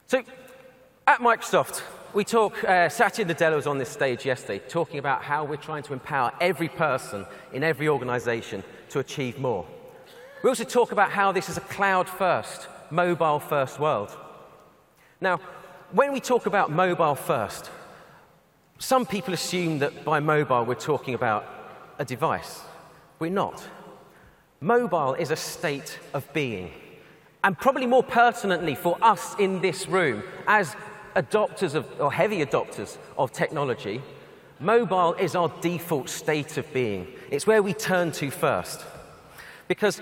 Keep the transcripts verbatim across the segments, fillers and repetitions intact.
So at Microsoft, we talk, uh, Satya Nadella was on this stage yesterday talking about how we're trying to empower every person in every organization to achieve more. We also talk about how this is a cloud-first, mobile-first world. Now, when we talk about mobile-first, some people assume that by mobile we're talking about a device. We're not. Mobile is a state of being. And probably more pertinently for us in this room, as adopters of, or heavy adopters of technology, mobile is our default state of being. It's where we turn to first. Because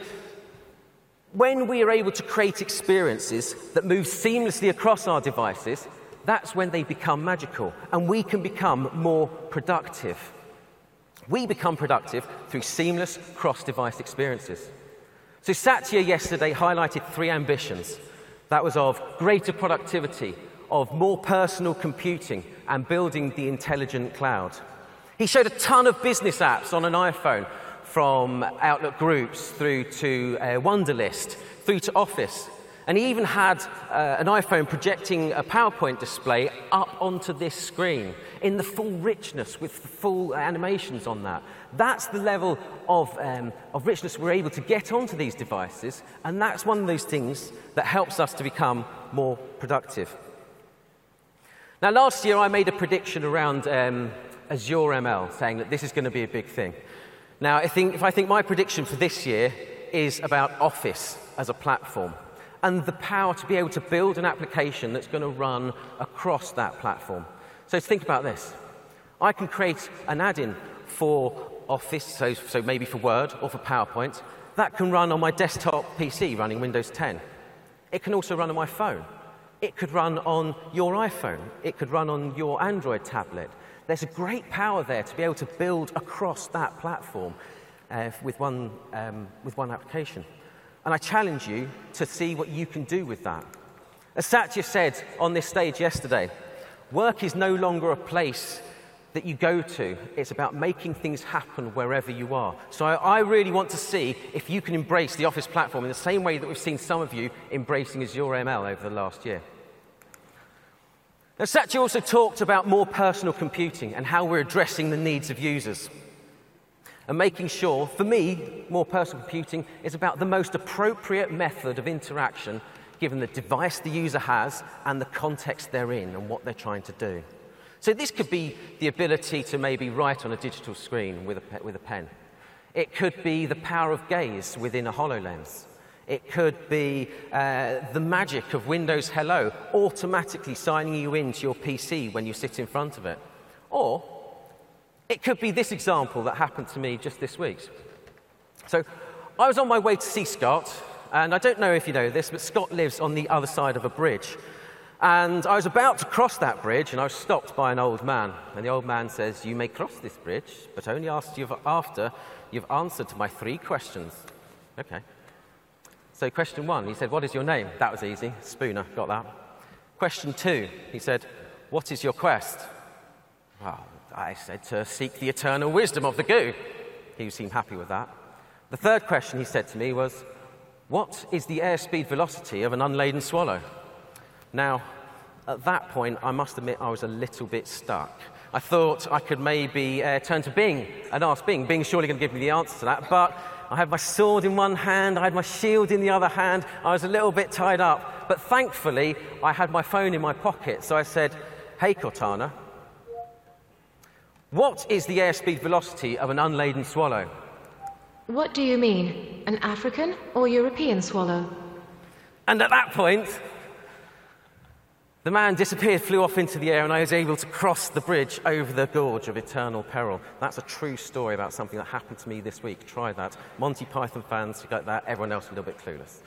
when we are able to create experiences that move seamlessly across our devices, that's when they become magical, and we can become more productive. We become productive through seamless cross-device experiences. So Satya yesterday highlighted three ambitions. That was of greater productivity, of more personal computing, and building the intelligent cloud. He showed a ton of business apps on an iPhone, from Outlook Groups through to uh, Wunderlist, through to Office. And he even had uh, an iPhone projecting a PowerPoint display up onto this screen in the full richness with the full animations on that. That's the level of, um, of richness we're able to get onto these devices, and that's one of those things that helps us to become more productive. Now, last year I made a prediction around um, Azure M L, saying that this is going to be a big thing. Now, I think, if I think my prediction for this year is about Office as a platform and the power to be able to build an application that's going to run across that platform. So think about this. I can create an add-in for Office, so, so maybe for Word or for PowerPoint, that can run on my desktop P C running Windows ten. It can also run on my phone. It could run on your iPhone. It could run on your Android tablet. There's a great power there to be able to build across that platform uh, with, one, um, with one application. And I challenge you to see what you can do with that. As Satya said on this stage yesterday, work is no longer a place that you go to. It's about making things happen wherever you are. So I, I really want to see if you can embrace the Office platform in the same way that we've seen some of you embracing Azure M L over the last year. Now, Satya also talked about more personal computing and how we're addressing the needs of users. And making sure, for me, more personal computing is about the most appropriate method of interaction given the device the user has and the context they're in and what they're trying to do. So this could be the ability to maybe write on a digital screen with a, pe with a pen. It could be the power of gaze within a HoloLens. It could be uh, the magic of Windows Hello automatically signing you into your P C when you sit in front of it. Or it could be this example that happened to me just this week. So I was on my way to see Scott, and I don't know if you know this, but Scott lives on the other side of a bridge. And I was about to cross that bridge, and I was stopped by an old man. And the old man says, "You may cross this bridge, but only after you've answered to my three questions." Okay. So question one, he said, "What is your name?" That was easy. Spooner, got that. Question two, he said, "What is your quest?" Well, I said, "To seek the eternal wisdom of the goo." He seemed happy with that. The third question he said to me was, "What is the airspeed velocity of an unladen swallow?" Now, at that point, I must admit I was a little bit stuck. I thought I could maybe uh, turn to Bing and ask Bing. Bing's surely going to give me the answer to that, but I had my sword in one hand, I had my shield in the other hand, I was a little bit tied up, but thankfully I had my phone in my pocket, so I said, "Hey Cortana, what is the airspeed velocity of an unladen swallow?" What do you mean, an African or European swallow? And at that point, the man disappeared, flew off into the air, and I was able to cross the bridge over the gorge of eternal peril. That's a true story about something that happened to me this week. Try that. Monty Python fans, you got that. Everyone else a little bit clueless.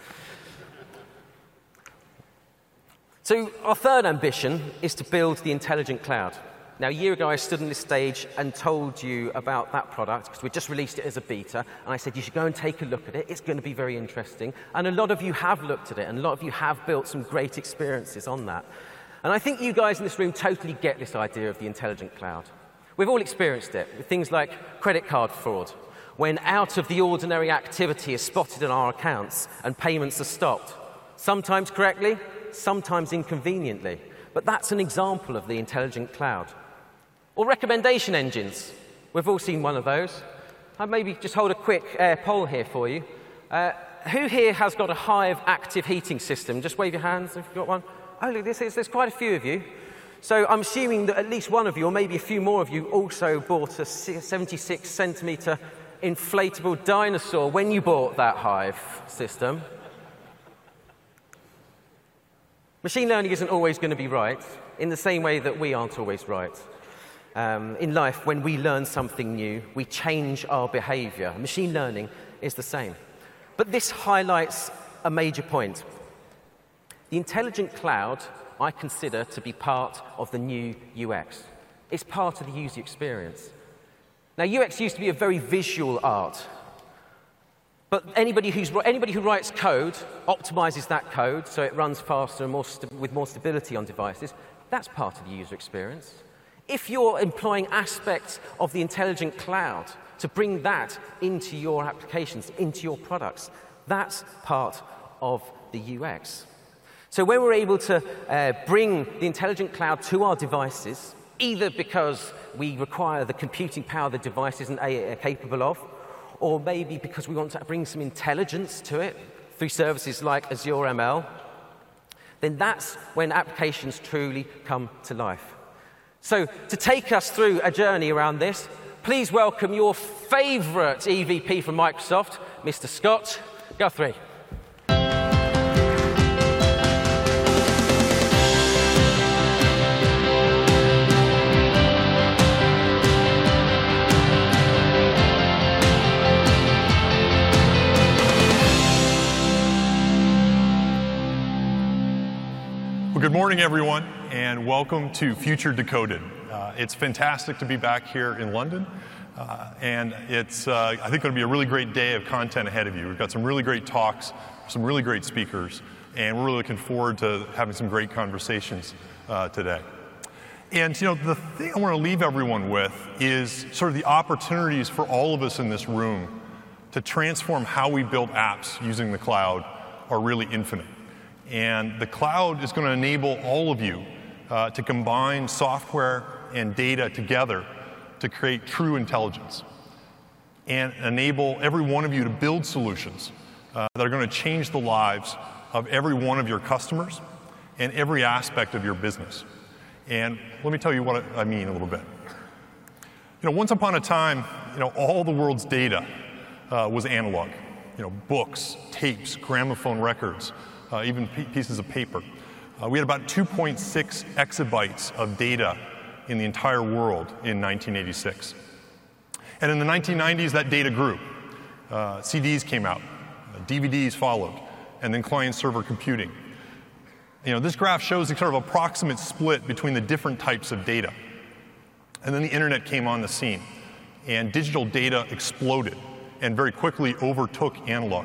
So our third ambition is to build the intelligent cloud. Now, a year ago, I stood on this stage and told you about that product because we just released it as a beta, and I said you should go and take a look at it. It's going to be very interesting. And a lot of you have looked at it, and a lot of you have built some great experiences on that. And I think you guys in this room totally get this idea of the intelligent cloud. We've all experienced it with things like credit card fraud, when out-of-the-ordinary activity is spotted in our accounts and payments are stopped. Sometimes correctly, sometimes inconveniently. But that's an example of the intelligent cloud. Or recommendation engines. We've all seen one of those. I'll maybe just hold a quick uh, poll here for you. Uh, who here has got a Hive active heating system? Just wave your hands if you've got one. Oh, look, this is, there's quite a few of you. So I'm assuming that at least one of you, or maybe a few more of you, also bought a seventy-six centimeter inflatable dinosaur when you bought that Hive system. Machine learning isn't always going to be right, in the same way that we aren't always right. Um, in life, when we learn something new, we change our behavior. Machine learning is the same. But this highlights a major point. The intelligent cloud I consider to be part of the new U X. It's part of the user experience. Now, U X used to be a very visual art. But anybody, who's, anybody who writes code optimizes that code so it runs faster and more with more stability on devices. That's part of the user experience. If you're employing aspects of the intelligent cloud to bring that into your applications, into your products, that's part of the U X. So when we're able to uh, bring the intelligent cloud to our devices, either because we require the computing power the device isn't uh, capable of, or maybe because we want to bring some intelligence to it through services like Azure M L, then that's when applications truly come to life. So to take us through a journey around this, please welcome your favorite E V P from Microsoft, Mister Scott Guthrie. Well, good morning, everyone, and welcome to Future Decoded. Uh, it's fantastic to be back here in London, uh, and it's, uh, I think, going to be a really great day of content ahead of you. We've got some really great talks, some really great speakers, and we're really looking forward to having some great conversations uh, today. And, you know, the thing I want to leave everyone with is sort of the opportunities for all of us in this room to transform how we build apps using the cloud are really infinite. And the cloud is going to enable all of you uh, to combine software and data together to create true intelligence and enable every one of you to build solutions uh, that are going to change the lives of every one of your customers and every aspect of your business. And let me tell you what I mean a little bit. You know, once upon a time, you know, all the world's data uh, was analog. You know, books, tapes, gramophone records, Uh, even pieces of paper. Uh, we had about two point six exabytes of data in the entire world in nineteen eighty-six. And in the nineteen nineties, that data grew. Uh, C Ds came out, uh, D V Ds followed, and then client-server computing. You know, this graph shows the sort of approximate split between the different types of data. And then the internet came on the scene, and digital data exploded and very quickly overtook analog.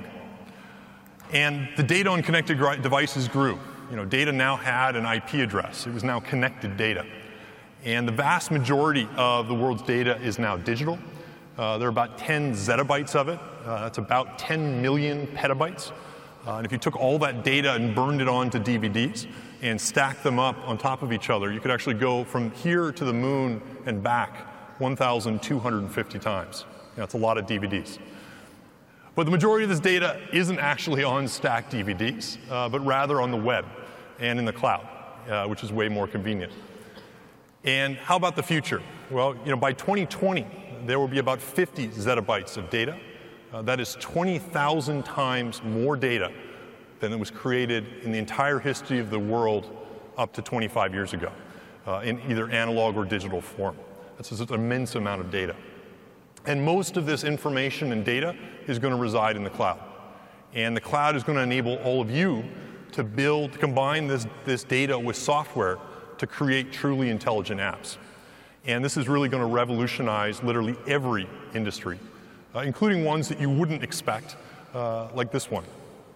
And the data on connected devices grew. You know, data now had an I P address. It was now connected data. And the vast majority of the world's data is now digital. Uh, there are about ten zettabytes of it. Uh, that's about ten million petabytes. Uh, and if you took all that data and burned it onto D V Ds and stacked them up on top of each other, you could actually go from here to the moon and back one thousand two hundred fifty times. You know, that's a lot of D V Ds. But the majority of this data isn't actually on stacked D V Ds, uh, but rather on the web and in the cloud, uh, which is way more convenient. And how about the future? Well, you know, by twenty twenty, there will be about fifty zettabytes of data. Uh, that is twenty thousand times more data than was created in the entire history of the world up to twenty-five years ago, uh, in either analog or digital form. That's just an immense amount of data. And most of this information and data is going to reside in the cloud. And the cloud is going to enable all of you to build, to combine this, this data with software to create truly intelligent apps. And this is really going to revolutionize literally every industry, uh, including ones that you wouldn't expect, uh, like this one.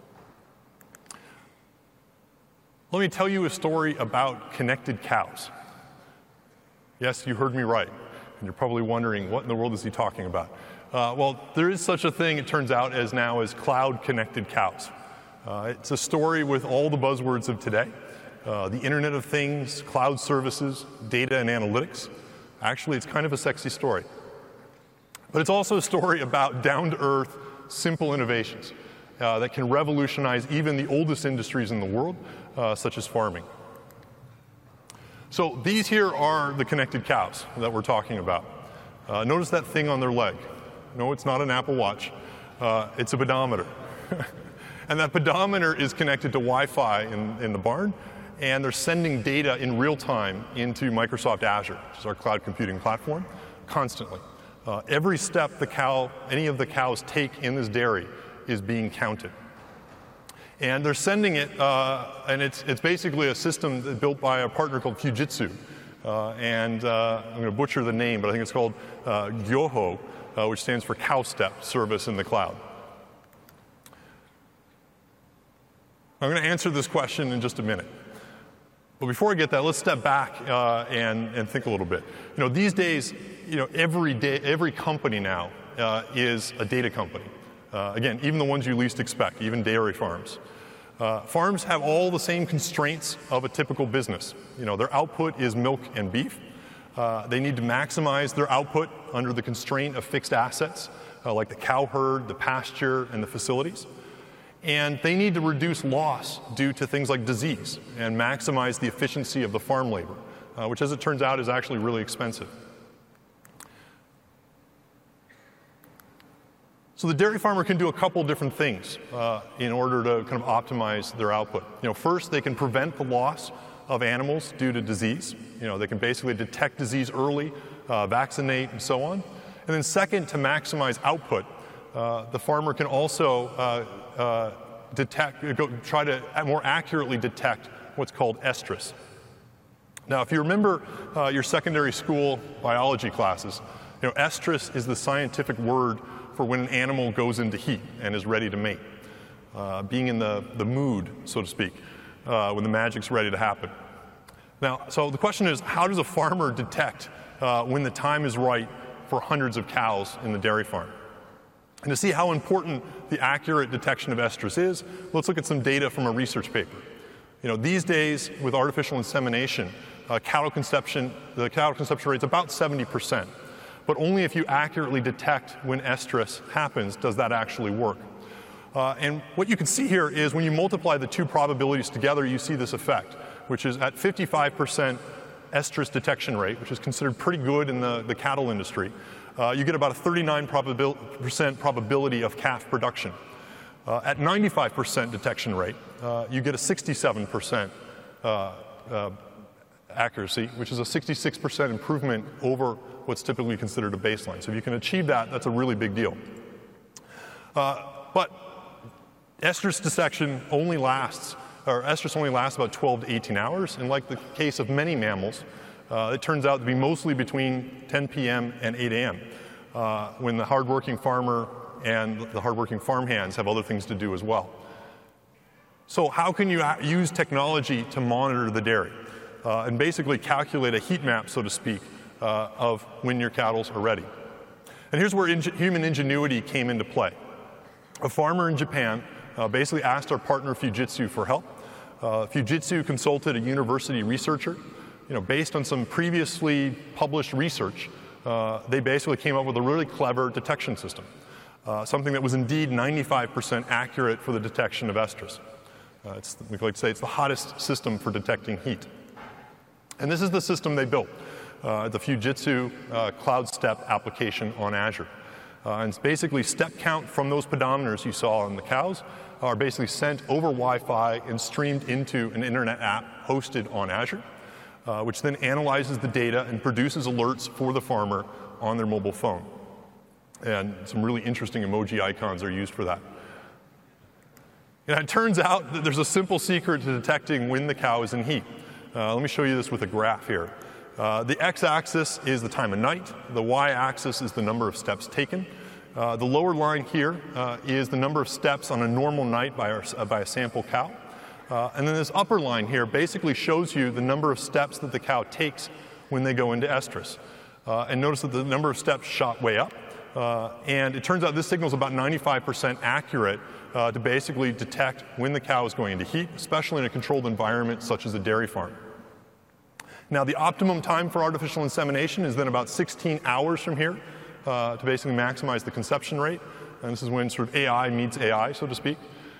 Let me tell you a story about connected cows. Yes, you heard me right. And you're probably wondering, what in the world is he talking about? Uh, well, there is such a thing, it turns out, as now as cloud-connected cows. Uh, it's a story with all the buzzwords of today. Uh, the Internet of Things, cloud services, data and analytics. Actually, it's kind of a sexy story. But it's also a story about down-to-earth, simple innovations uh, that can revolutionize even the oldest industries in the world, uh, such as farming. So these here are the connected cows that we're talking about. Uh, notice that thing on their leg. No, it's not an Apple Watch. Uh, it's a pedometer. And that pedometer is connected to Wi-Fi in, in the barn, and they're sending data in real time into Microsoft Azure, which is our cloud computing platform, constantly. Uh, every step the cow, any of the cows take in this dairy is being counted. And they're sending it, uh, and it's, it's basically a system built by a partner called Fujitsu. Uh, and uh, I'm going to butcher the name, but I think it's called uh, Gyoho, uh, which stands for Cow Step Service in the Cloud. I'm going to answer this question in just a minute. But before I get that, let's step back uh, and, and think a little bit. You know, these days, you know, every day, every company now uh, is a data company. Uh, again, even the ones you least expect, even dairy farms. Uh, farms have all the same constraints of a typical business. You know, their output is milk and beef. Uh, they need to maximize their output under the constraint of fixed assets, uh, like the cow herd, the pasture, and the facilities. And they need to reduce loss due to things like disease and maximize the efficiency of the farm labor, uh, which, as it turns out, is actually really expensive. So the dairy farmer can do a couple different things uh, in order to kind of optimize their output. You know, first, they can prevent the loss of animals due to disease. You know, they can basically detect disease early, uh, vaccinate, and so on. And then second, to maximize output, uh, the farmer can also uh, uh, detect, go, try to more accurately detect what's called estrus. Now, if you remember uh, your secondary school biology classes, you know, estrus is the scientific word for when an animal goes into heat and is ready to mate, uh, being in the, the mood, so to speak, uh, when the magic's ready to happen. Now, so the question is, how does a farmer detect uh, when the time is right for hundreds of cows in the dairy farm? And to see how important the accurate detection of estrus is, let's look at some data from a research paper. You know, these days, with artificial insemination, uh, cattle conception, the cattle conception rate is about seventy percent. But only if you accurately detect when estrus happens does that actually work. Uh, and what you can see here is when you multiply the two probabilities together, you see this effect, which is at fifty-five percent estrus detection rate, which is considered pretty good in the, the cattle industry, uh, you get about a thirty-nine percent probability of calf production. Uh, at ninety-five percent detection rate, uh, you get a sixty-seven percent uh, uh, accuracy, which is a sixty-six percent improvement over what's typically considered a baseline. So if you can achieve that, that's a really big deal. Uh, but estrus detection only lasts, or estrus only lasts about twelve to eighteen hours, and like the case of many mammals, uh, it turns out to be mostly between ten p m and eight a m, uh, when the hardworking farmer and the hardworking farmhands have other things to do as well. So how can you use technology to monitor the dairy uh, and basically calculate a heat map, so to speak, uh, of when your cattle are ready? And here's where ing- human ingenuity came into play. A farmer in Japan uh, basically asked our partner Fujitsu for help. Uh, Fujitsu consulted a university researcher. You know, based on some previously published research, uh, they basically came up with a really clever detection system. Uh, something that was indeed ninety-five percent accurate for the detection of estrus. Uh, it's, we like to say it's the hottest system for detecting heat. And this is the system they built, uh, the Fujitsu uh, Cloud Step application on Azure. Uh, and it's basically step count from those pedometers you saw on the cows are basically sent over Wi-Fi and streamed into an internet app hosted on Azure, uh, which then analyzes the data and produces alerts for the farmer on their mobile phone. And some really interesting emoji icons are used for that. And it turns out that there's a simple secret to detecting when the cow is in heat. Uh, let me show you this with a graph here. Uh, the x-axis is the time of night. The y-axis is the number of steps taken. Uh, the lower line here uh, is the number of steps on a normal night by, our, uh, by a sample cow. Uh, and then this upper line here basically shows you the number of steps that the cow takes when they go into estrus. Uh, and notice that the number of steps shot way up. Uh, and it turns out this signal is about ninety-five percent accurate uh, to basically detect when the cow is going into heat, especially in a controlled environment such as a dairy farm. Now, the optimum time for artificial insemination is then about sixteen hours from here uh, to basically maximize the conception rate. And this is when sort of A I meets A I, so to speak.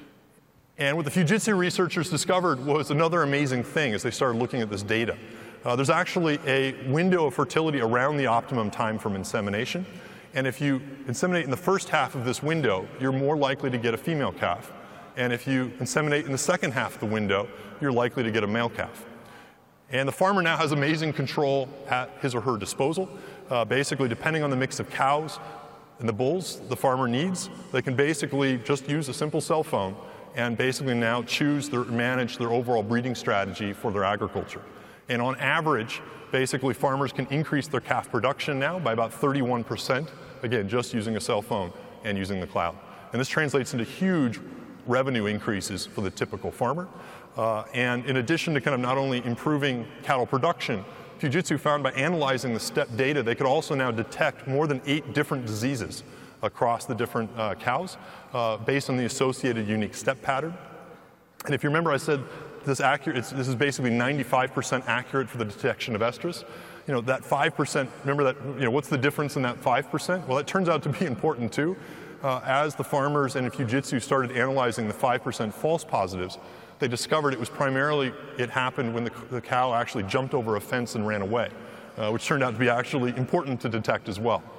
And what the Fujitsu researchers discovered was another amazing thing as they started looking at this data. Uh, there's actually a window of fertility around the optimum time from insemination. And if you inseminate in the first half of this window, you're more likely to get a female calf. And if you inseminate in the second half of the window, you're likely to get a male calf. And the farmer now has amazing control at his or her disposal. Uh, basically, depending on the mix of cows and the bulls the farmer needs, they can basically just use a simple cell phone and basically now choose their, manage their overall breeding strategy for their agriculture. And on average, basically farmers can increase their calf production now by about thirty-one percent, again, just using a cell phone and using the cloud. And this translates into huge revenue increases for the typical farmer. Uh, and in addition to kind of not only improving cattle production, Fujitsu found by analyzing the step data, they could also now detect more than eight different diseases across the different uh, cows uh, based on the associated unique step pattern. And if you remember, I said this, accurate, it's, this is basically ninety-five percent accurate for the detection of estrus. You know, that five percent, remember that, you know, what's the difference in that five percent? Well, it turns out to be important too. Uh, as the farmers and Fujitsu started analyzing the five percent false positives, they discovered it was primarily, it happened when the, the cow actually jumped over a fence and ran away, uh, which turned out to be actually important to detect as well.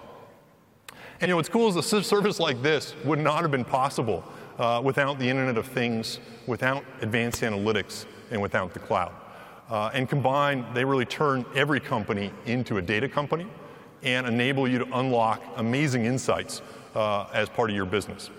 And you know, what's cool is a service like this would not have been possible uh, without the Internet of Things, without advanced analytics, and without the cloud. Uh, and combined, they really turn every company into a data company and enable you to unlock amazing insights uh, as part of your business.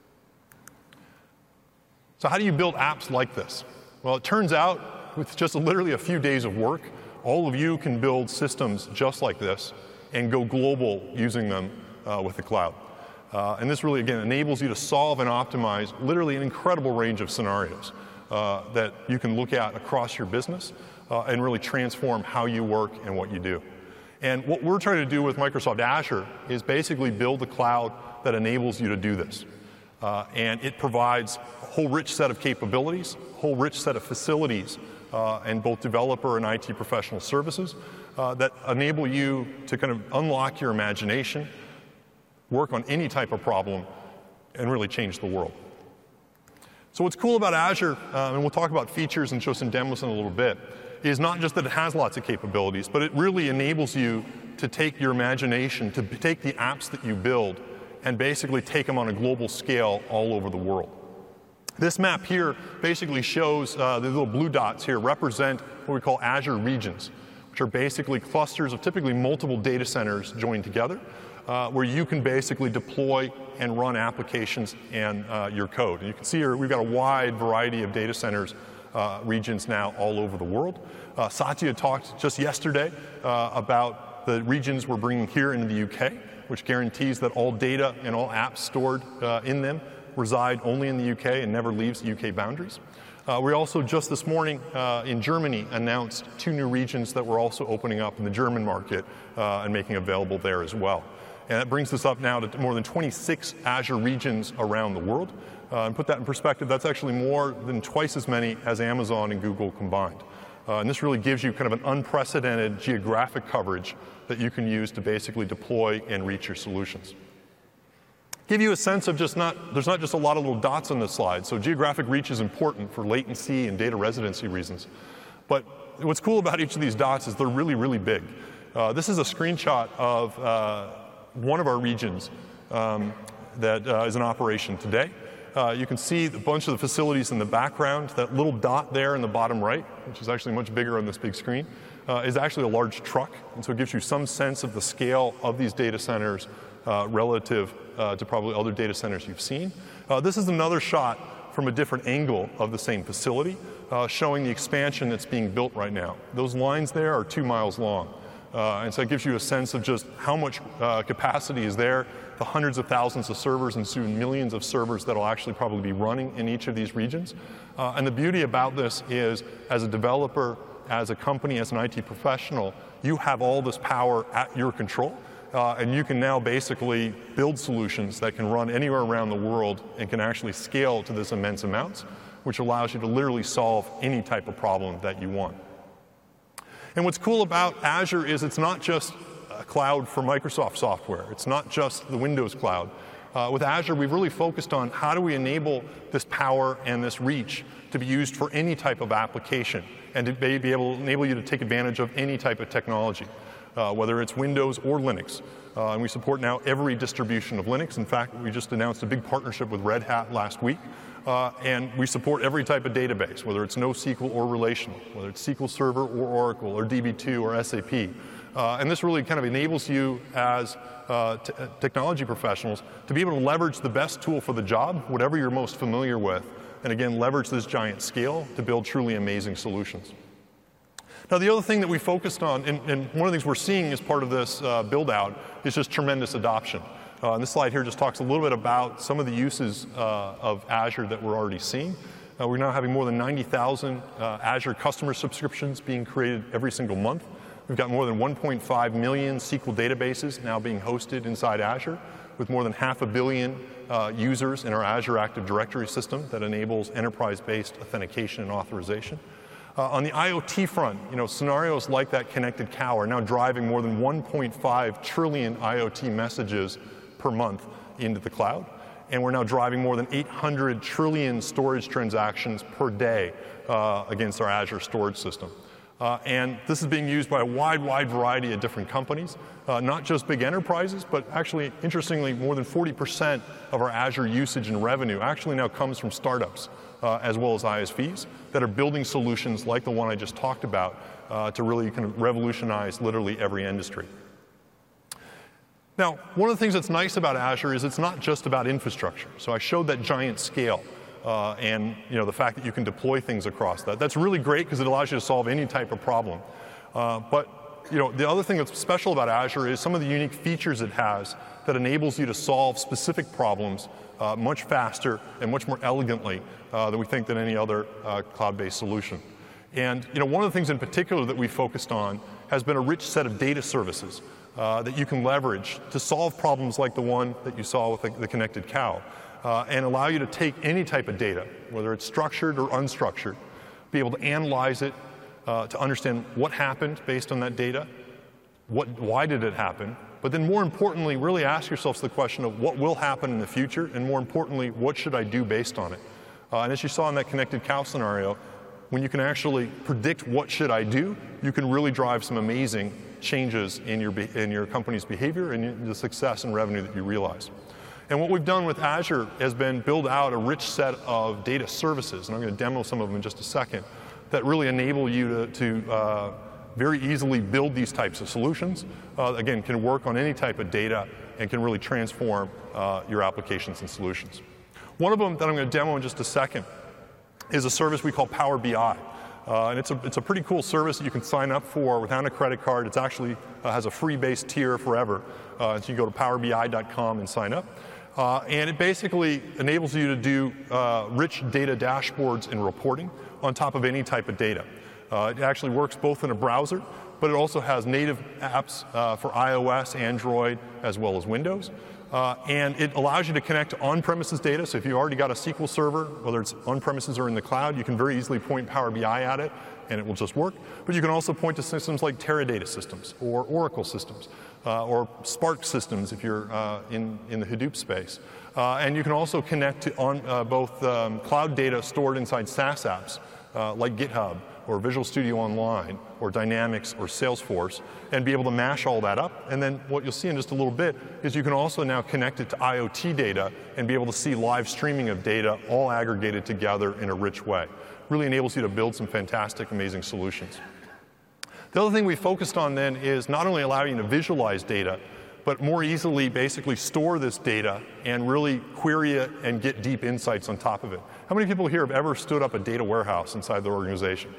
So how do you build apps like this? Well, it turns out with just literally a few days of work, all of you can build systems just like this and go global using them uh, with the cloud. Uh, and this really, again, enables you to solve and optimize literally an incredible range of scenarios uh, that you can look at across your business uh, and really transform how you work and what you do. And what we're trying to do with Microsoft Azure is basically build a cloud that enables you to do this. Uh, and it provides a whole rich set of capabilities, a whole rich set of facilities, uh, and both developer and I T professional services uh, that enable you to kind of unlock your imagination, work on any type of problem, and really change the world. So what's cool about Azure, uh, and we'll talk about features and show some demos in a little bit, is not just that it has lots of capabilities, but it really enables you to take your imagination, to take the apps that you build, and basically take them on a global scale all over the world. This map here basically shows uh, the little blue dots here represent what we call Azure regions, which are basically clusters of typically multiple data centers joined together, uh, where you can basically deploy and run applications and uh, your code. And you can see here we've got a wide variety of data centers uh, regions now all over the world. Uh, Satya talked just yesterday uh, about the regions we're bringing here into the U K, which guarantees that all data and all apps stored uh, in them reside only in the U K and never leaves the U K boundaries. Uh, we also just this morning uh, in Germany announced two new regions that we're also opening up in the German market uh, and making available there as well. And that brings us up now to more than twenty-six Azure regions around the world. Uh, and put that in perspective, that's actually more than twice as many as Amazon and Google combined. Uh, and this really gives you kind of an unprecedented geographic coverage that you can use to basically deploy and reach your solutions. Give you a sense of just not, there's not just a lot of little dots on this slide. So geographic reach is important for latency and data residency reasons. But what's cool about each of these dots is they're really, really big. Uh, this is a screenshot of uh, one of our regions um, that uh, is in operation today. Uh, you can see a bunch of the facilities in the background. That little dot there in the bottom right, which is actually much bigger on this big screen, uh, is actually a large truck. And so it gives you some sense of the scale of these data centers uh, relative uh, to probably other data centers you've seen. Uh, this is another shot from a different angle of the same facility, uh, showing the expansion that's being built right now. Those lines there are two miles long. Uh, and so it gives you a sense of just how much uh, capacity is there, the hundreds of thousands of servers and soon millions of servers that will actually probably be running in each of these regions. Uh, and the beauty about this is, as a developer, as a company, as an I T professional, you have all this power at your control. uh, and you can now basically build solutions that can run anywhere around the world and can actually scale to this immense amounts, which allows you to literally solve any type of problem that you want. And what's cool about Azure is it's not just a cloud for Microsoft software. It's not just the Windows cloud. Uh, with Azure, we've really focused on how do we enable this power and this reach to be used for any type of application and to be able to enable you to take advantage of any type of technology, uh, whether it's Windows or Linux. Uh, and we support now every distribution of Linux. In fact, we just announced a big partnership with Red Hat last week. Uh, and we support every type of database, whether it's NoSQL or relational, whether it's S Q L Server or Oracle or D B two or S A P. Uh, and this really kind of enables you as uh, t technology professionals to be able to leverage the best tool for the job, whatever you're most familiar with, and again, leverage this giant scale to build truly amazing solutions. Now, the other thing that we focused on, and, and one of the things we're seeing as part of this uh, build out, is just tremendous adoption. Uh, and this slide here just talks a little bit about some of the uses uh, of Azure that we're already seeing. Uh, we're now having more than ninety thousand uh, Azure customer subscriptions being created every single month. We've got more than one point five million S Q L databases now being hosted inside Azure, with more than half a billion uh, users in our Azure Active Directory system that enables enterprise-based authentication and authorization. Uh, on the IoT front, you know, scenarios like that connected cow are now driving more than one point five trillion IoT messages per month into the cloud. And we're now driving more than eight hundred trillion storage transactions per day uh, against our Azure storage system. Uh, and this is being used by a wide, wide variety of different companies, uh, not just big enterprises, but actually, interestingly, more than forty percent of our Azure usage and revenue actually now comes from startups, uh, as well as I S Vs, that are building solutions like the one I just talked about uh, to really kind of revolutionize literally every industry. Now, one of the things that's nice about Azure is it's not just about infrastructure. So I showed that giant scale. Uh, and you know, the fact that you can deploy things across that. That's really great because it allows you to solve any type of problem. Uh, but you know, the other thing that's special about Azure is some of the unique features it has that enables you to solve specific problems uh, much faster and much more elegantly uh, than we think than any other uh, cloud-based solution. And you know, one of the things in particular that we focused on has been a rich set of data services uh, that you can leverage to solve problems like the one that you saw with the, the connected cow. Uh, and allow you to take any type of data, whether it's structured or unstructured, be able to analyze it, uh, to understand what happened based on that data, what, why did it happen, but then more importantly, really ask yourselves the question of what will happen in the future, and more importantly, what should I do based on it? Uh, and as you saw in that connected cow scenario, when you can actually predict what should I do, you can really drive some amazing changes in your, in your company's behavior and the success and revenue that you realize. And what we've done with Azure has been build out a rich set of data services, and I'm going to demo some of them in just a second, that really enable you to, to uh, very easily build these types of solutions. Uh, again, can work on any type of data and can really transform uh, your applications and solutions. One of them that I'm going to demo in just a second is a service we call Power B I. Uh, and it's a, it's a pretty cool service that you can sign up for without a credit card. It actually uh, has a free base tier forever. Uh, so you go to power B I dot com and sign up. Uh, and it basically enables you to do uh, rich data dashboards and reporting on top of any type of data. Uh, it actually works both in a browser, but it also has native apps uh, for iOS, Android, as well as Windows. Uh, and it allows you to connect to on-premises data. So if you've already got a S Q L server, whether it's on-premises or in the cloud, you can very easily point Power B I at it, and it will just work. But you can also point to systems like Teradata systems or Oracle systems. Uh, or Spark systems if you're uh, in, in the Hadoop space. Uh, and you can also connect to on, uh, both um, cloud data stored inside SaaS apps uh, like GitHub or Visual Studio Online or Dynamics or Salesforce and be able to mash all that up. And then what you'll see in just a little bit is you can also now connect it to IoT data and be able to see live streaming of data all aggregated together in a rich way. Really enables you to build some fantastic, amazing solutions. The other thing we focused on then is not only allowing you to visualize data, but more easily basically store this data and really query it and get deep insights on top of it. How many people here have ever stood up a data warehouse inside their organization?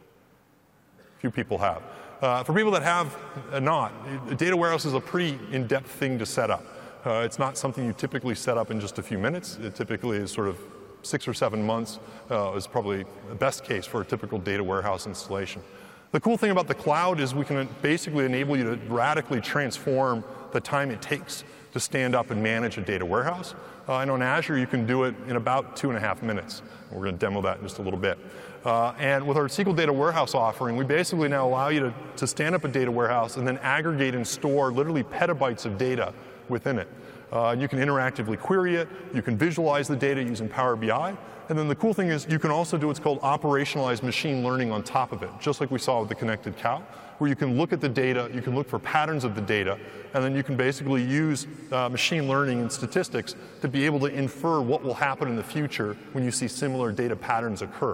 A few people have. Uh, for people that have uh, not, a data warehouse is a pretty in-depth thing to set up. Uh, it's not something you typically set up in just a few minutes. It typically is sort of six or seven months uh, is probably the best case for a typical data warehouse installation. The cool thing about the cloud is we can basically enable you to radically transform the time it takes to stand up and manage a data warehouse. Uh, and on Azure, you can do it in about two and a half minutes. We're going to demo that in just a little bit. Uh, and with our S Q L Data Warehouse offering, we basically now allow you to, to stand up a data warehouse and then aggregate and store literally petabytes of data within it. Uh, you can interactively query it, you can visualize the data using Power B I, and then the cool thing is you can also do what's called operationalized machine learning on top of it, just like we saw with the connected cow, where you can look at the data, you can look for patterns of the data, and then you can basically use uh, machine learning and statistics to be able to infer what will happen in the future when you see similar data patterns occur.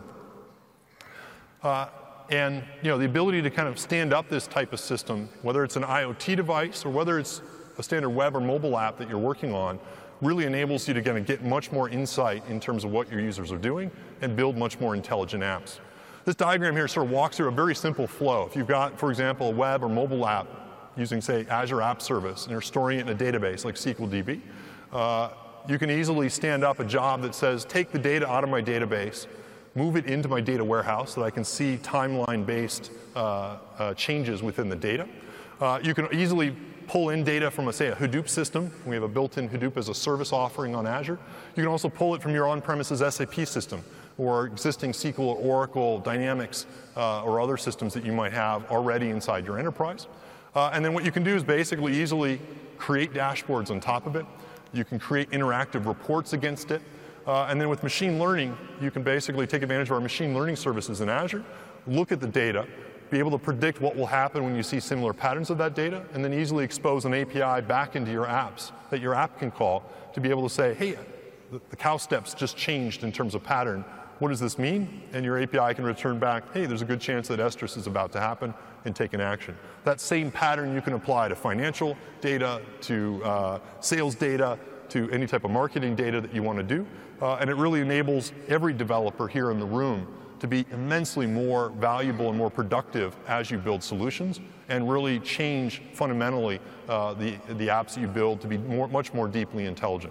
Uh, and you know, the ability to kind of stand up this type of system, whether it's an IoT device or whether it's a standard web or mobile app that you're working on, really enables you to kind of get much more insight in terms of what your users are doing and build much more intelligent apps. This diagram here sort of walks through a very simple flow. If you've got, for example, a web or mobile app using, say, Azure App Service, and you're storing it in a database like S Q L D B, uh, you can easily stand up a job that says, take the data out of my database, move it into my data warehouse so that I can see timeline-based uh, uh, changes within the data. Uh, you can easily pull in data from, a, say, a Hadoop system. We have a built-in Hadoop as a service offering on Azure. You can also pull it from your on-premises S A P system or existing S Q L or Oracle, Dynamics, uh, or other systems that you might have already inside your enterprise. Uh, and then what you can do is basically easily create dashboards on top of it. You can create interactive reports against it. Uh, and then with machine learning, you can basically take advantage of our machine learning services in Azure, look at the data, be able to predict what will happen when you see similar patterns of that data, and then easily expose an A P I back into your apps that your app can call to be able to say, hey, the, the cow steps just changed in terms of pattern. What does this mean? And your A P I can return back, hey, there's a good chance that estrus is about to happen, and take an action. That same pattern you can apply to financial data, to uh, sales data, to any type of marketing data that you want to do. Uh, and it really enables every developer here in the room to be immensely more valuable and more productive as you build solutions and really change fundamentally uh, the, the apps that you build to be more, much more deeply intelligent.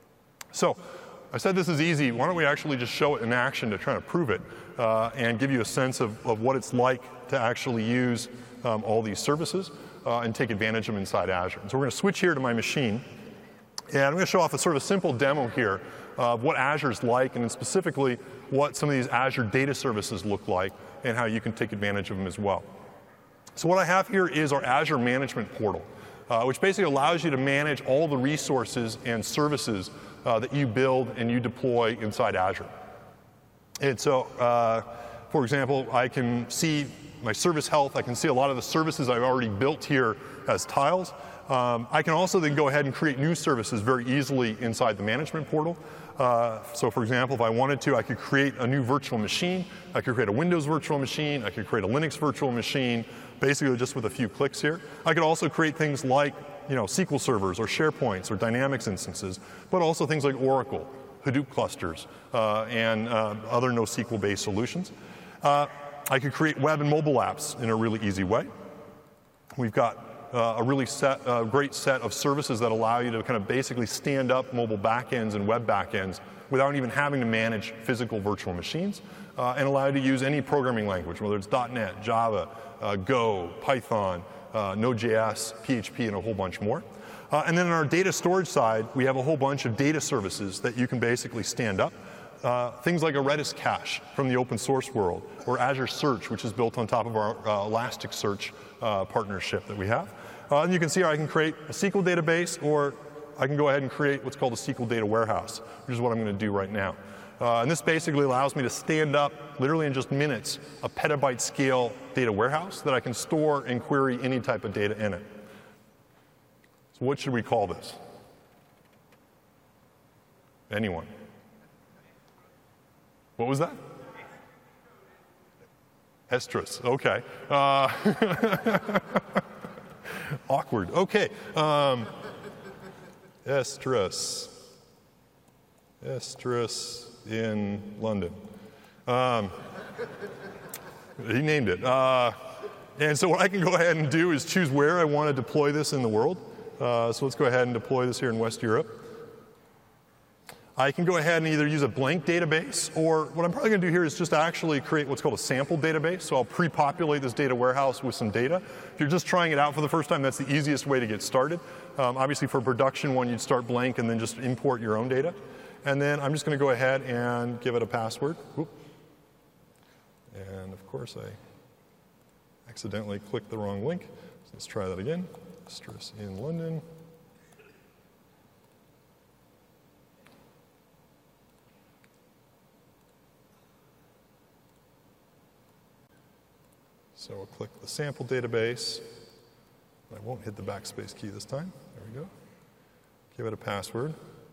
So I said this is easy. Why don't we actually just show it in action to try to prove it uh, and give you a sense of, of what it's like to actually use um, all these services uh, and take advantage of them inside Azure. So we're going to switch here to my machine. And I'm going to show off a sort of a simple demo here of what Azure's like, and then specifically what some of these Azure data services look like and how you can take advantage of them as well. So what I have here is our Azure Management Portal, uh, which basically allows you to manage all the resources and services uh, that you build and you deploy inside Azure. And so, uh, for example, I can see my service health. I can see a lot of the services I've already built here as tiles. Um, I can also then go ahead and create new services very easily inside the management portal. Uh, so for example, if I wanted to, I could create a new virtual machine. I could create a Windows virtual machine. I could create a Linux virtual machine, basically just with a few clicks here. I could also create things like, you know, S Q L servers or SharePoints or Dynamics instances, but also things like Oracle, Hadoop clusters, uh, and uh, other NoSQL-based solutions. Uh, I could create web and mobile apps in a really easy way. We've got Uh, a really set, uh, great set of services that allow you to kind of basically stand up mobile backends and web backends without even having to manage physical virtual machines, uh, and allow you to use any programming language, whether it's dot net, Java, uh, Go, Python, uh, Node.js, P H P, and a whole bunch more. Uh, and then on our data storage side, we have a whole bunch of data services that you can basically stand up. Uh, things like a Redis cache from the open source world, or Azure Search, which is built on top of our uh, Elasticsearch uh, partnership that we have. Uh, and you can see here I can create a S Q L database, or I can go ahead and create what's called a S Q L data warehouse, which is what I'm going to do right now. Uh, and this basically allows me to stand up, literally in just minutes, a petabyte scale data warehouse that I can store and query any type of data in it. So what should we call this? Anyone? What was that? Estrus, okay. Uh, awkward, okay. Um, Estrus. Estrus in London. Um, he named it. Uh, and so what I can go ahead and do is choose where I want to deploy this in the world. Uh, so let's go ahead and deploy this here in West Europe. I can go ahead and either use a blank database, or what I'm probably going to do here is just actually create what's called a sample database. So I'll pre-populate this data warehouse with some data. If you're just trying it out for the first time, that's the easiest way to get started. Um, obviously, for a production one, you'd start blank and then just import your own data. And then I'm just going to go ahead and give it a password. Oop. And of course, I accidentally clicked the wrong link. So let's try that again. Stress in London. So we'll click the sample database. I won't hit the backspace key this time. There we go. Give it a password.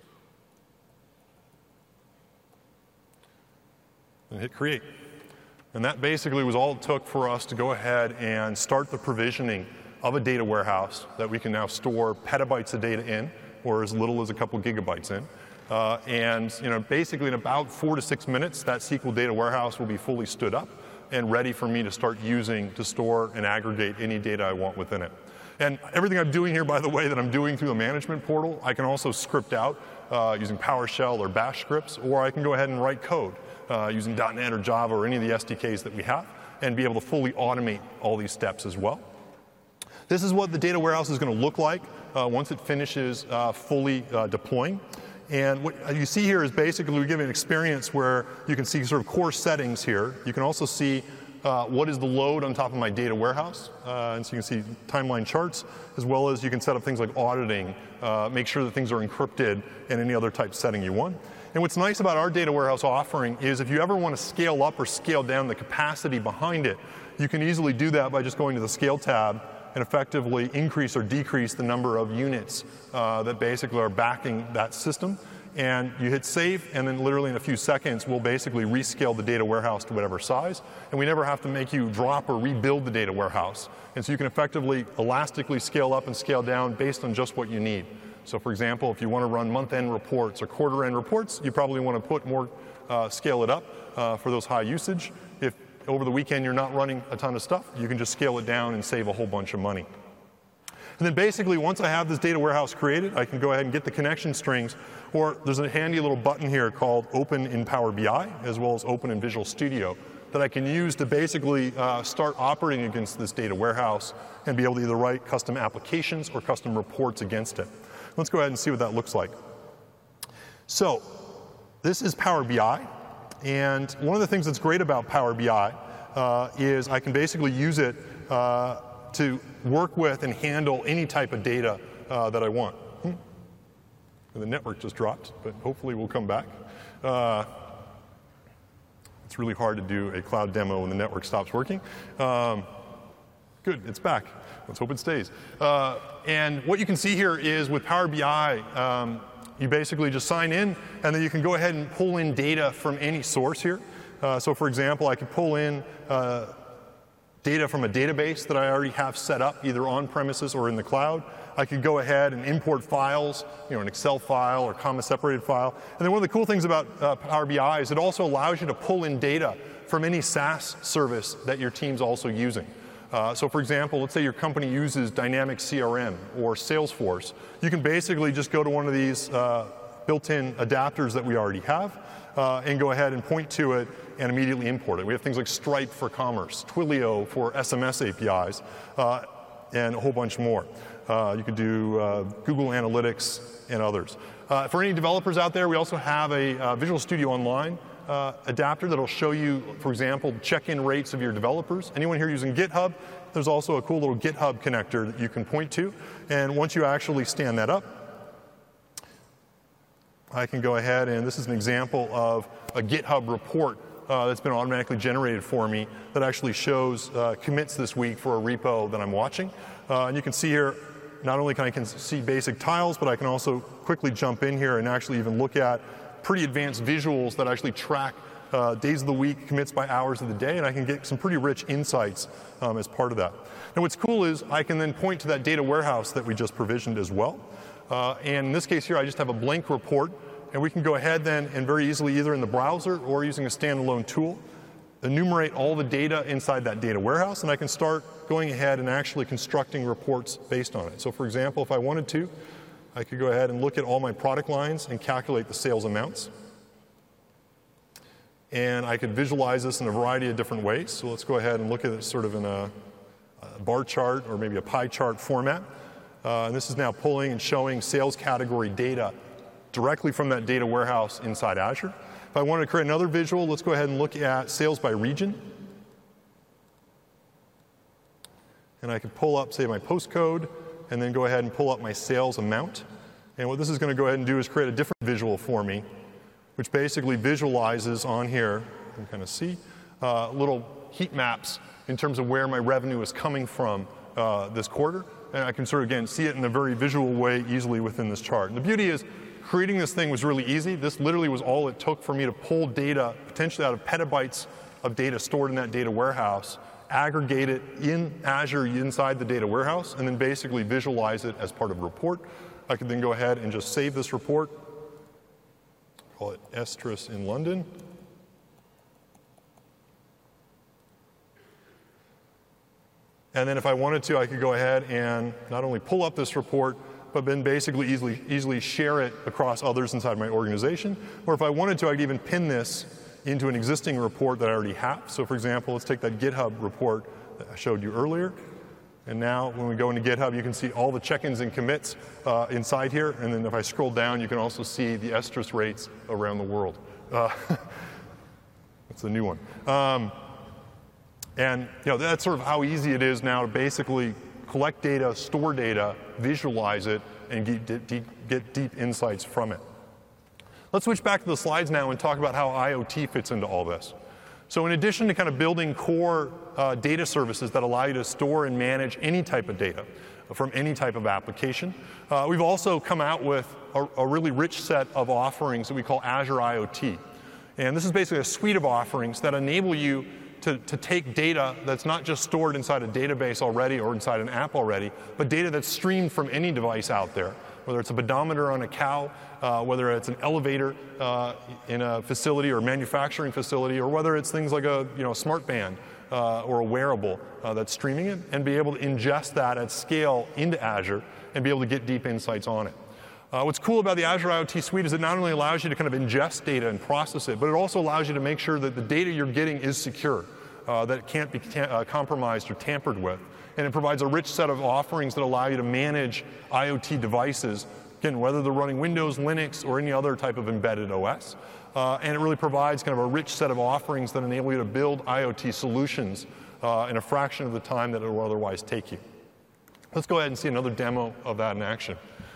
And hit create. And that basically was all it took for us to go ahead and start the provisioning of a data warehouse that we can now store petabytes of data in, or as little as a couple gigabytes in. Uh, and you know, basically in about four to six minutes, that S Q L data warehouse will be fully stood up and ready for me to start using to store and aggregate any data I want within it. And everything I'm doing here, by the way, that I'm doing through the management portal, I can also script out uh, using PowerShell or Bash scripts, or I can go ahead and write code uh, using dot net or Java or any of the S D Ks that we have, and be able to fully automate all these steps as well. This is what the data warehouse is going to look like uh, once it finishes uh, fully uh, deploying. And what you see here is basically we give an experience where you can see sort of core settings here. You can also see uh, what is the load on top of my data warehouse. Uh, and so you can see timeline charts, as well as you can set up things like auditing, uh, make sure that things are encrypted, and any other type setting you want. And what's nice about our data warehouse offering is if you ever want to scale up or scale down the capacity behind it, you can easily do that by just going to the Scale tab and effectively increase or decrease the number of units uh, that basically are backing that system. And you hit save, and then literally in a few seconds, we'll basically rescale the data warehouse to whatever size. And we never have to make you drop or rebuild the data warehouse. And so you can effectively elastically scale up and scale down based on just what you need. So for example, if you want to run month-end reports or quarter-end reports, you probably want to put more, uh, scale it up uh, for those high usage. If over the weekend you're not running a ton of stuff, you can just scale it down and save a whole bunch of money. And then basically, once I have this data warehouse created, I can go ahead and get the connection strings, or there's a handy little button here called Open in Power B I, as well as Open in Visual Studio, that I can use to basically uh, start operating against this data warehouse and be able to either write custom applications or custom reports against it. Let's go ahead and see what that looks like. So this is Power B I. And one of the things that's great about Power B I uh, is I can basically use it uh, to work with and handle any type of data uh, that I want. Hmm. The network just dropped, but hopefully we'll come back. Uh, it's really hard to do a cloud demo when the network stops working. Um, good, it's back. Let's hope it stays. Uh, and what you can see here is with Power B I, um, you basically just sign in, and then you can go ahead and pull in data from any source here. Uh, so for example, I could pull in uh, data from a database that I already have set up, either on premises or in the cloud. I could go ahead and import files, you know, an Excel file or comma-separated file. And then one of the cool things about uh, Power B I is it also allows you to pull in data from any SaaS service that your team's also using. Uh, so for example, let's say your company uses Dynamics C R M or Salesforce. You can basically just go to one of these uh, built-in adapters that we already have uh, and go ahead and point to it and immediately import it. We have things like Stripe for commerce, Twilio for S M S A P Is, uh, and a whole bunch more. Uh, you could do uh, Google Analytics and others. Uh, for any developers out there, we also have a uh, Visual Studio Online Uh, adapter that'll show you, for example, check-in rates of your developers. Anyone here using GitHub? There's also a cool little GitHub connector that you can point to. And once you actually stand that up, I can go ahead, and this is an example of a GitHub report uh, that's been automatically generated for me that actually shows uh, commits this week for a repo that I'm watching. Uh, and you can see here, not only can I can see basic tiles, but I can also quickly jump in here and actually even look at pretty advanced visuals that actually track uh, days of the week, commits by hours of the day, and I can get some pretty rich insights um, as part of that. Now what's cool is I can then point to that data warehouse that we just provisioned as well. Uh, and in this case here, I just have a blank report, and we can go ahead then and very easily, either in the browser or using a standalone tool, enumerate all the data inside that data warehouse, and I can start going ahead and actually constructing reports based on it. So for example, if I wanted to, I could go ahead and look at all my product lines and calculate the sales amounts. And I could visualize this in a variety of different ways. So let's go ahead and look at it sort of in a, a bar chart or maybe a pie chart format. Uh, and this is now pulling and showing sales category data directly from that data warehouse inside Azure. If I wanted to create another visual, let's go ahead and look at sales by region. And I could pull up, say, my postcode, and then go ahead and pull up my sales amount. And what this is going to go ahead and do is create a different visual for me, which basically visualizes on here, you can kind of see, uh, little heat maps in terms of where my revenue is coming from uh, this quarter. And I can sort of, again, see it in a very visual way easily within this chart. And the beauty is, creating this thing was really easy. This literally was all it took for me to pull data, potentially out of petabytes of data stored in that data warehouse, aggregate it in Azure inside the data warehouse, and then basically visualize it as part of a report. I could then go ahead and just save this report, call it Estrus in London. And then if I wanted to, I could go ahead and not only pull up this report, but then basically easily, easily share it across others inside my organization. Or if I wanted to, I could even pin this into an existing report that I already have. So for example, let's take that GitHub report that I showed you earlier. And now when we go into GitHub, you can see all the check-ins and commits uh, inside here. And then if I scroll down, you can also see the Estrus rates around the world. Uh, that's the new one. Um, and you know, that's sort of how easy it is now to basically collect data, store data, visualize it, and get deep, get deep insights from it. Let's switch back to the slides now and talk about how IoT fits into all this. So in addition to kind of building core uh, data services that allow you to store and manage any type of data from any type of application, uh, we've also come out with a, a really rich set of offerings that we call Azure IoT. And this is basically a suite of offerings that enable you to, to take data that's not just stored inside a database already or inside an app already, but data that's streamed from any device out there, whether it's a pedometer on a cow, uh, whether it's an elevator uh, in a facility or manufacturing facility, or whether it's things like a you know, smart band uh, or a wearable uh, that's streaming it, and be able to ingest that at scale into Azure and be able to get deep insights on it. Uh, what's cool about the Azure IoT Suite is it not only allows you to kind of ingest data and process it, but it also allows you to make sure that the data you're getting is secure, uh, that it can't be ta uh, compromised or tampered with. And it provides a rich set of offerings that allow you to manage IoT devices, again, whether they're running Windows, Linux, or any other type of embedded O S. Uh, and it really provides kind of a rich set of offerings that enable you to build IoT solutions uh, in a fraction of the time that it will otherwise take you. Let's go ahead and see another demo of that in action.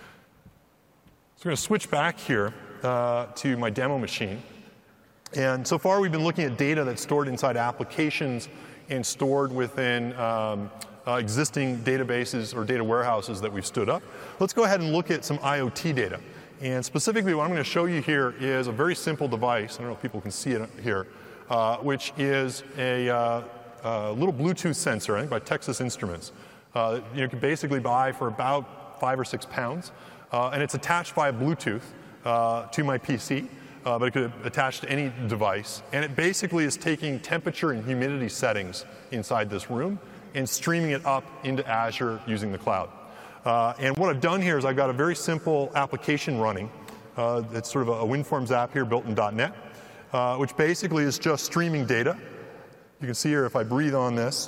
So we're going to switch back here uh, to my demo machine. And so far we've been looking at data that's stored inside applications and stored within um, uh, existing databases or data warehouses that we've stood up. Let's go ahead and look at some IoT data. And specifically what I'm going to show you here is a very simple device, I don't know if people can see it here, uh, which is a, uh, a little Bluetooth sensor, I think by Texas Instruments. Uh, you can basically buy for about five or six pounds. Uh, and it's attached via Bluetooth uh, to my P C, uh, but it could attach to any device. And it basically is taking temperature and humidity settings inside this room and streaming it up into Azure using the cloud. Uh, and what I've done here is I've got a very simple application running. Uh, it's sort of a, a WinForms app here built in dot net, uh, which basically is just streaming data. You can see here if I breathe on this.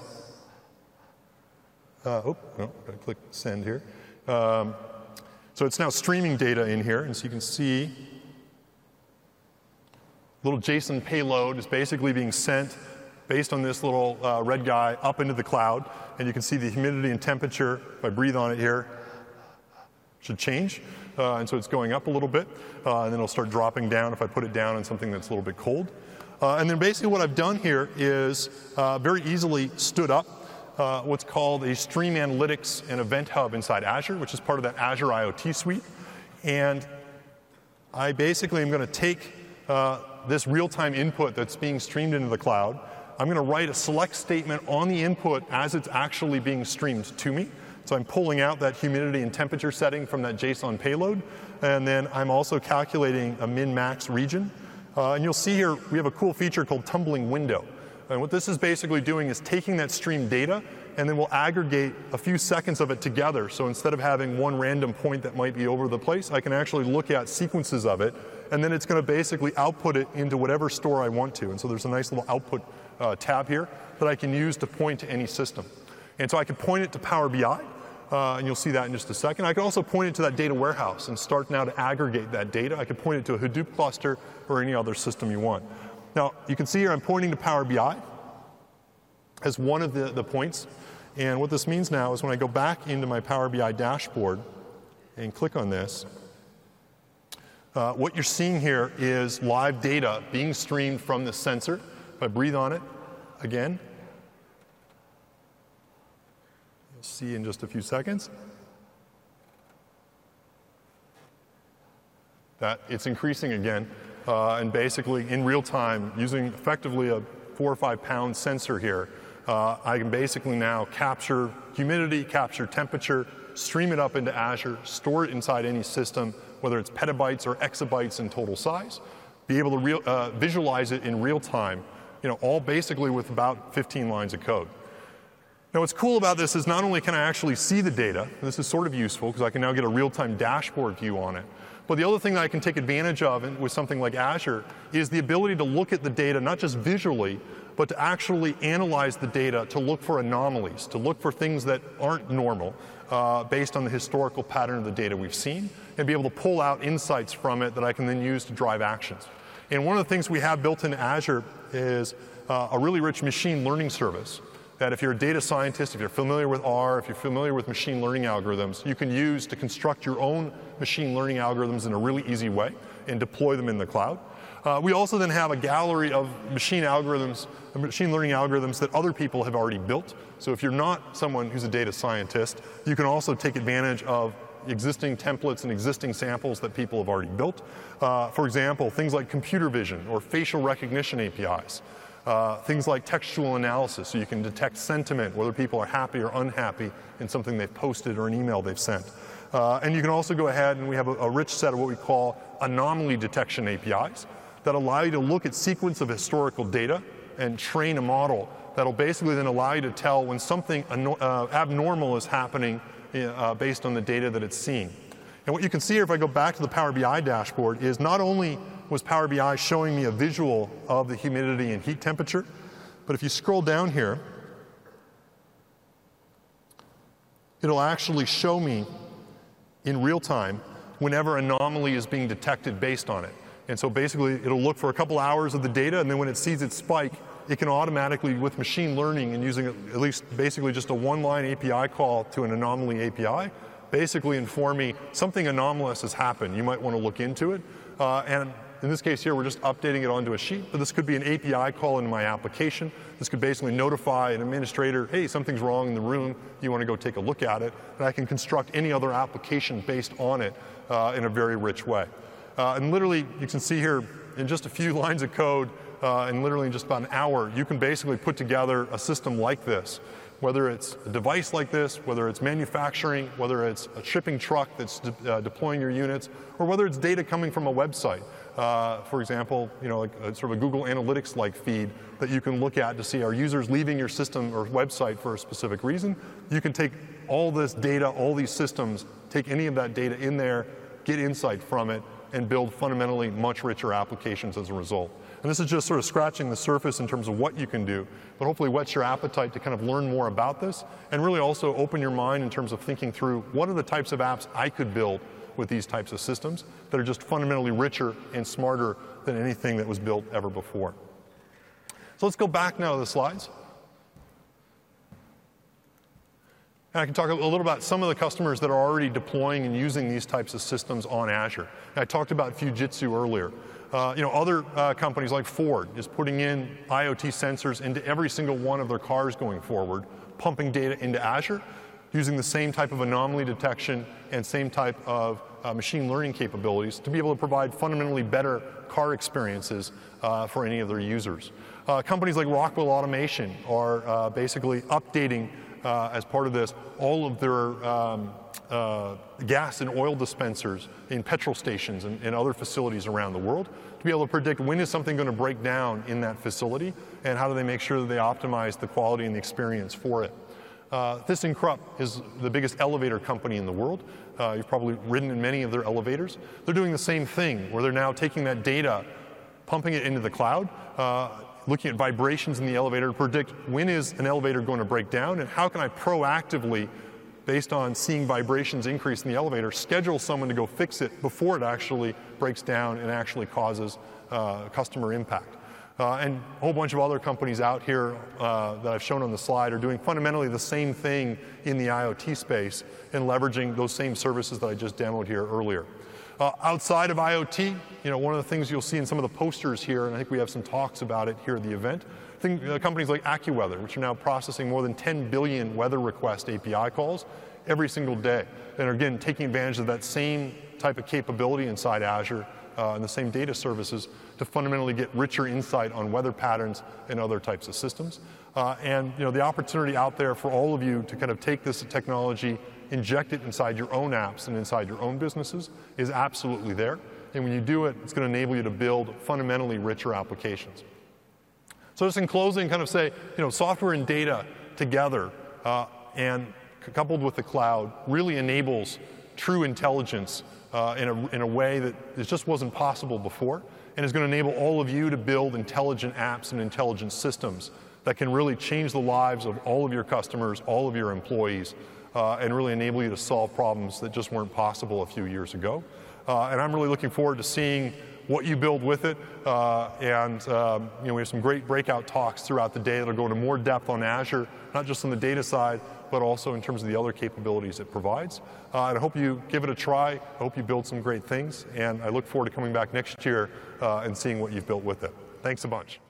Uh, oh, no, gotta click send here. Um, So it's now streaming data in here, and so you can see a little JSON payload is basically being sent based on this little uh, red guy up into the cloud, and you can see the humidity and temperature, if I breathe on it here, should change. Uh, and so it's going up a little bit, uh, and then it'll start dropping down if I put it down on something that's a little bit cold. Uh, and then basically what I've done here is uh, very easily stood up Uh, what's called a Stream Analytics and Event Hub inside Azure, which is part of that Azure IoT Suite. And I basically am going to take uh, this real-time input that's being streamed into the cloud. I'm going to write a select statement on the input as it's actually being streamed to me. So I'm pulling out that humidity and temperature setting from that JSON payload. And then I'm also calculating a min-max region. Uh, and you'll see here we have a cool feature called tumbling window. And what this is basically doing is taking that stream data, and then we'll aggregate a few seconds of it together. So instead of having one random point that might be over the place, I can actually look at sequences of it, and then it's going to basically output it into whatever store I want to. And so there's a nice little output uh, tab here that I can use to point to any system. And so I can point it to Power B I, uh, and you'll see that in just a second. I can also point it to that data warehouse and start now to aggregate that data. I can point it to a Hadoop cluster or any other system you want. Now, you can see here I'm pointing to Power B I as one of the, the points. And what this means now is when I go back into my Power B I dashboard and click on this, uh, what you're seeing here is live data being streamed from the sensor. If I breathe on it again, you'll see in just a few seconds that it's increasing again. Uh, and basically, in real time, using effectively a four or five pound sensor here, uh, I can basically now capture humidity, capture temperature, stream it up into Azure, store it inside any system, whether it's petabytes or exabytes in total size, be able to real, uh, visualize it in real time, you know, all basically with about fifteen lines of code. Now, what's cool about this is not only can I actually see the data, and this is sort of useful because I can now get a real-time dashboard view on it, but the other thing that I can take advantage of with something like Azure is the ability to look at the data, not just visually, but to actually analyze the data to look for anomalies, to look for things that aren't normal uh, based on the historical pattern of the data we've seen, and be able to pull out insights from it that I can then use to drive actions. And one of the things we have built into Azure is uh, a really rich machine learning service that if you're a data scientist, if you're familiar with R, if you're familiar with machine learning algorithms, you can use to construct your own machine learning algorithms in a really easy way and deploy them in the cloud. Uh, we also then have a gallery of machine algorithms, machine learning algorithms that other people have already built. So if you're not someone who's a data scientist, you can also take advantage of existing templates and existing samples that people have already built. Uh, for example, things like computer vision or facial recognition A P Is. Uh, things like textual analysis, so you can detect sentiment, whether people are happy or unhappy in something they've posted or an email they've sent. Uh, and you can also go ahead and we have a, a rich set of what we call anomaly detection A P Is that allow you to look at sequence of historical data and train a model that'll basically then allow you to tell when something uh, abnormal is happening uh, based on the data that it's seeing. And what you can see here, if I go back to the Power B I dashboard, is not only was Power B I showing me a visual of the humidity and heat temperature, but if you scroll down here, it'll actually show me in real time whenever anomaly is being detected based on it. And so basically, it'll look for a couple hours of the data, and then when it sees its spike, it can automatically, with machine learning and using at least basically just a one-line A P I call to an anomaly A P I, basically inform me something anomalous has happened. You might want to look into it. Uh, and in this case here, we're just updating it onto a sheet, but this could be an A P I call into my application. This could basically notify an administrator, hey, something's wrong in the room. You want to go take a look at it? And I can construct any other application based on it uh, in a very rich way. Uh, and literally, you can see here, in just a few lines of code, uh, and literally in just about an hour, you can basically put together a system like this. Whether it's a device like this, whether it's manufacturing, whether it's a shipping truck that's de uh, deploying your units, or whether it's data coming from a website. Uh, for example, you know, like a, sort of a Google Analytics-like feed that you can look at to see are users leaving your system or website for a specific reason. You can take all this data, all these systems, take any of that data in there, get insight from it, and build fundamentally much richer applications as a result. And this is just sort of scratching the surface in terms of what you can do, but hopefully whets your appetite to kind of learn more about this, and really also open your mind in terms of thinking through what are the types of apps I could build with these types of systems that are just fundamentally richer and smarter than anything that was built ever before. So let's go back now to the slides. And I can talk a little about some of the customers that are already deploying and using these types of systems on Azure. And I talked about Fujitsu earlier. Uh, you know, other uh, companies like Ford is putting in IoT sensors into every single one of their cars going forward, pumping data into Azure, using the same type of anomaly detection and same type of uh, machine learning capabilities to be able to provide fundamentally better car experiences uh, for any of their users. Uh, companies like Rockwell Automation are uh, basically updating uh, as part of this, all of their um, uh, gas and oil dispensers in petrol stations and, and other facilities around the world to be able to predict when is something going to break down in that facility and how do they make sure that they optimize the quality and the experience for it. Uh, ThyssenKrupp is the biggest elevator company in the world. Uh, you've probably ridden in many of their elevators. They're doing the same thing, where they're now taking that data, pumping it into the cloud, uh, looking at vibrations in the elevator to predict when is an elevator going to break down and how can I proactively, based on seeing vibrations increase in the elevator, schedule someone to go fix it before it actually breaks down and actually causes uh, customer impact. Uh, and a whole bunch of other companies out here uh, that I've shown on the slide are doing fundamentally the same thing in the IoT space and leveraging those same services that I just demoed here earlier. Uh, outside of IoT, you know, one of the things you'll see in some of the posters here, and I think we have some talks about it here at the event, I think uh, companies like AccuWeather, which are now processing more than ten billion weather request A P I calls every single day, and are again taking advantage of that same type of capability inside Azure uh, and the same data services to fundamentally get richer insight on weather patterns and other types of systems. Uh, and you know, the opportunity out there for all of you to kind of take this technology, inject it inside your own apps and inside your own businesses is absolutely there. And when you do it, it's going to enable you to build fundamentally richer applications. So just in closing, kind of say, you know, software and data together uh, and coupled with the cloud really enables true intelligence uh, in, a, in a way that it just wasn't possible before, and is going to enable all of you to build intelligent apps and intelligent systems that can really change the lives of all of your customers, all of your employees, uh, and really enable you to solve problems that just weren't possible a few years ago. Uh, and I'm really looking forward to seeing what you build with it, uh, and um, you know, we have some great breakout talks throughout the day that will go into more depth on Azure, not just on the data side, but also in terms of the other capabilities it provides. Uh, and I hope you give it a try. I hope you build some great things, and I look forward to coming back next year uh, and seeing what you've built with it. Thanks a bunch.